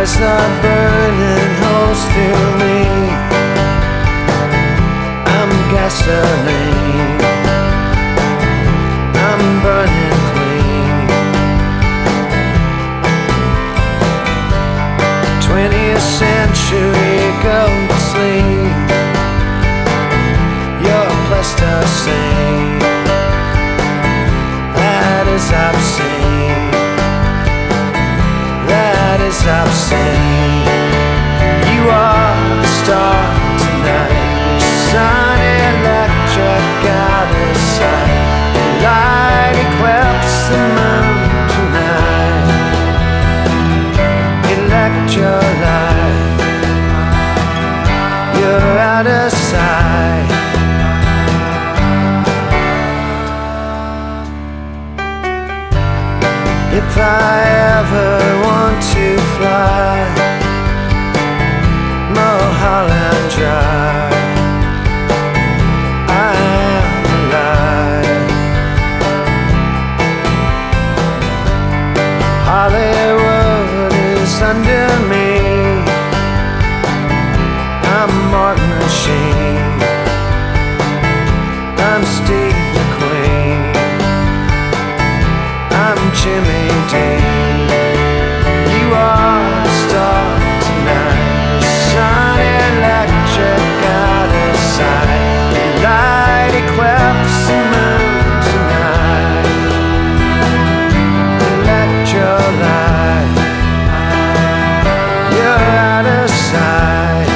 eyes are burning holes through me. I'm gasoline, I'm burning clean. 20th century, go to sleep. You're plasticine, that is obscene. That is obscene. You are the star tonight, sun electric out of sight. Light eclipse the moon tonight. Electrolyte, you're out of sight. If I ever want to fly Mulholland Drive, I am alive. Hollywood is under me. I'm Martin Sheen, I'm Steve McQueen, I'm Jimmy Dean. You are the star tonight, sun electric out of sight. Light eclipse the moon tonight. Electrolyte, you're out of sight.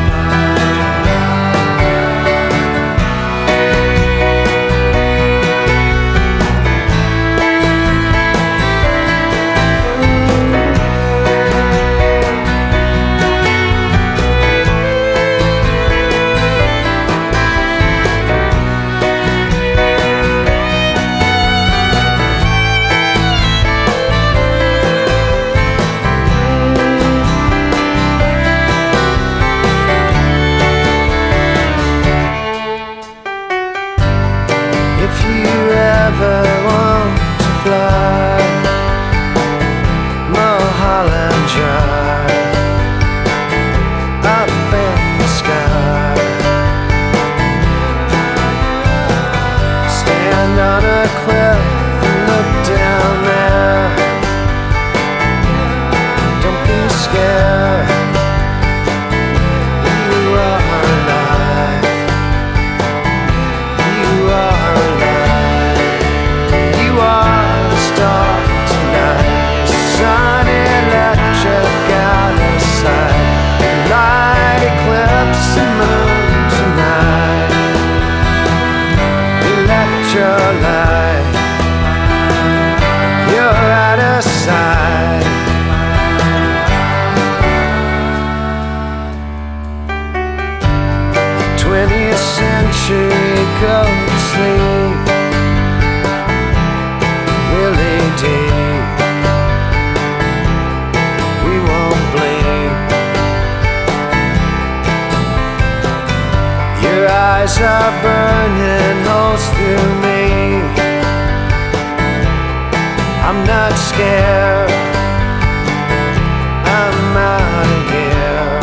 If you ever want to fly Mulholland Drive, up in the sky, stand on a cliff and look down there. Don't be scared, you are alive. You are alive. You are the star tonight, sun electric out of sight. Light eclipse the moon tonight. Electrolyte, you're out of sight. 20th century, go to sleep. Really deep, we won't bleed. Your eyes are burning holes through me. I'm not scared, I'm out of here.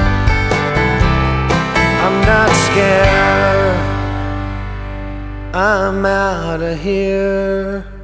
I'm not scared, I'm out of here.